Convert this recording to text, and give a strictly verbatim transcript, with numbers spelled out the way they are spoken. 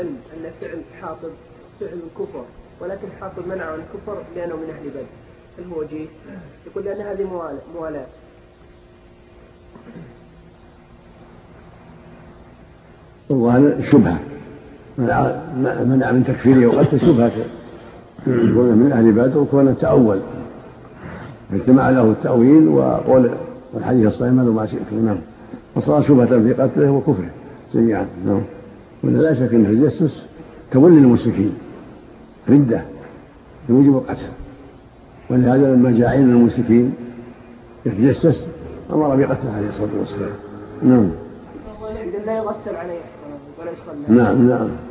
أن فعل حاطب فعل الكفر، ولكن حاطب منع عن الكفر لأنه من أهل بدر، هل هو وجيه؟ يقول لأن هذه موالاة. وهذا شبهة منع من تكفيره وقد شبهة يكون من أهل بدر وكون التأول اجتمع له التأويل وقول والحديث الصحيح ماذا ما شئتم. نعم. وصار شبهة في قتله وكفره جميعا. نعم. ولا لا شك أن التجسس تولي المشركين ردة يوجب القتل، ولهذا لما جاء عين المشركين يتجسس أمر بقتله عليه الصلاة والسلام. نعم. لا يغسل عليه ولا يصلي. نعم نعم.